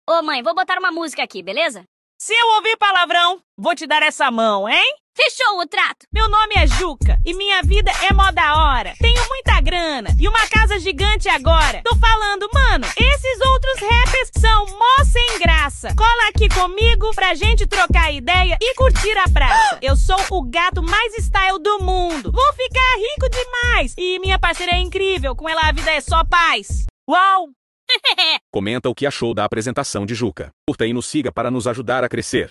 Ô mãe, vou botar uma música aqui, beleza? Se eu ouvir palavrão, vou te dar essa mão, hein? Fechou o trato! Meu nome é Juca e minha vida é mó da hora. Tenho muita grana e uma casa gigante agora. Tô falando, mano, esses outros rappers são mó sem graça. Cola aqui comigo pra gente trocar ideia e curtir a praça. Eu sou o gato mais style do mundo. Vou ficar rico demais. E minha parceira é incrível, com ela a vida é só paz. Uau! Comenta o que achou da apresentação de Juca. Curta e nos siga para nos ajudar a crescer.